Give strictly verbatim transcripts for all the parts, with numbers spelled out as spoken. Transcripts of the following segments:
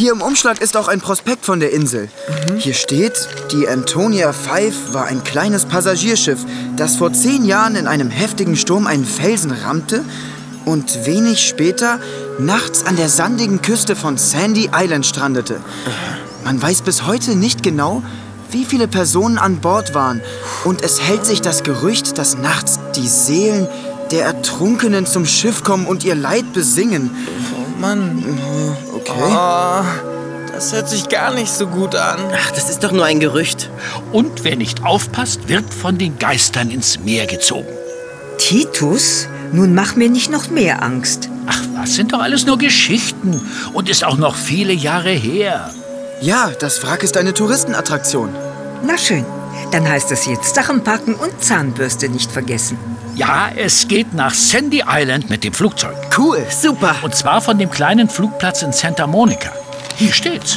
Hier im Umschlag ist auch ein Prospekt von der Insel. Mhm. Hier steht, die Antonia Five war ein kleines Passagierschiff, das vor zehn Jahren in einem heftigen Sturm einen Felsen rammte und wenig später nachts an der sandigen Küste von Sandy Island strandete. Man weiß bis heute nicht genau, wie viele Personen an Bord waren. Und es hält sich das Gerücht, dass nachts die Seelen der Ertrunkenen zum Schiff kommen und ihr Leid besingen. Oh Mann. Okay. Oh, das hört sich gar nicht so gut an. Ach, das ist doch nur ein Gerücht. Und wer nicht aufpasst, wird von den Geistern ins Meer gezogen. Titus? Nun mach mir nicht noch mehr Angst. Ach, was sind doch alles nur Geschichten und ist auch noch viele Jahre her. Ja, das Wrack ist eine Touristenattraktion. Na schön, dann heißt es jetzt Sachen packen und Zahnbürste nicht vergessen. Ja, es geht nach Sandy Island mit dem Flugzeug. Cool. Super. Und zwar von dem kleinen Flugplatz in Santa Monica. Hier steht's.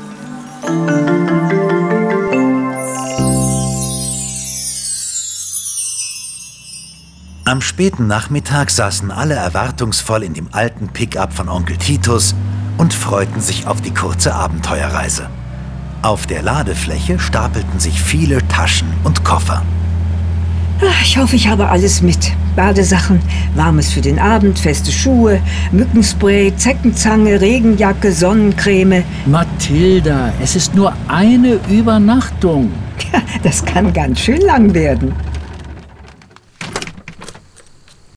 Am späten Nachmittag saßen alle erwartungsvoll in dem alten Pickup von Onkel Titus und freuten sich auf die kurze Abenteuerreise. Auf der Ladefläche stapelten sich viele Taschen und Koffer. Ich hoffe, ich habe alles mit. Badesachen, Warmes für den Abend, feste Schuhe, Mückenspray, Zeckenzange, Regenjacke, Sonnencreme. Mathilda, es ist nur eine Übernachtung. Das kann ganz schön lang werden.